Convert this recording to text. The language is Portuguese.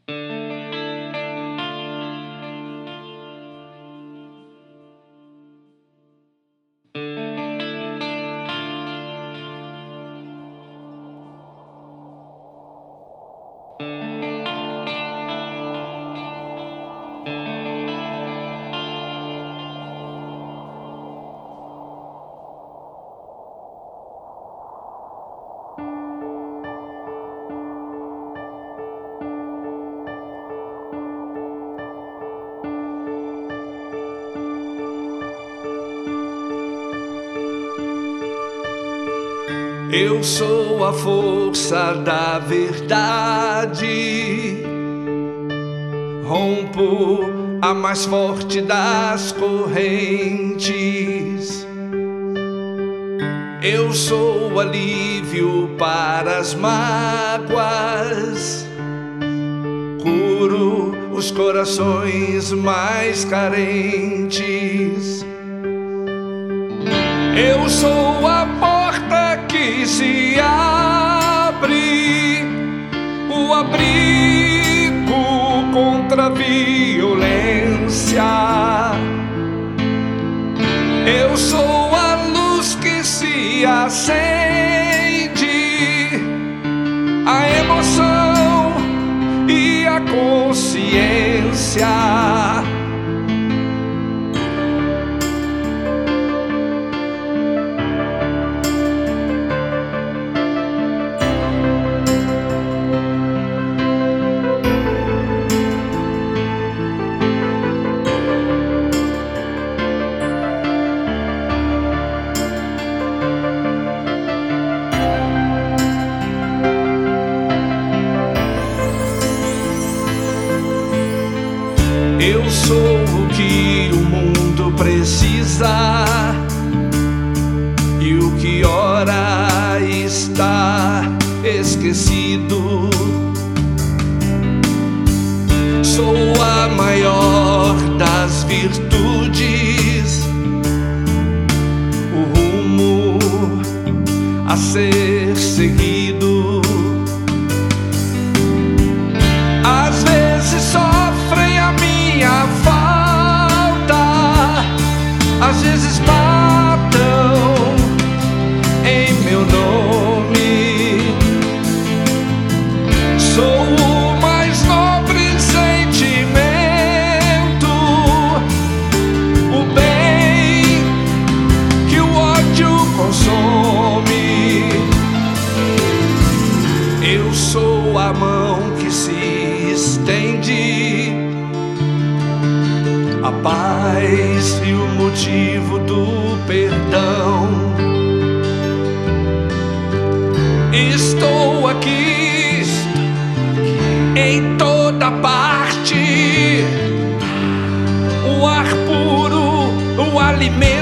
Eu sou a força da verdade, rompo a mais forte das correntes. Eu sou o alívio para as mágoas, curo os corações mais carentes. Eu sou a porta que se abre, o abrigo contra a violência. Eu sou a luz que se acende, a emoção e a consciência. Eu sou o que o mundo precisa e o que ora está esquecido. Sou a maior das virtudes, o rumo a ser seguido. Às vezes sofrem a minha falta, às vezes matam em meu nome. Sou o mais nobre sentimento, o bem que o ódio consome. Eu sou a mão que se estende, a paz e o motivo do perdão. Estou aqui em toda parte, o ar puro, o alimento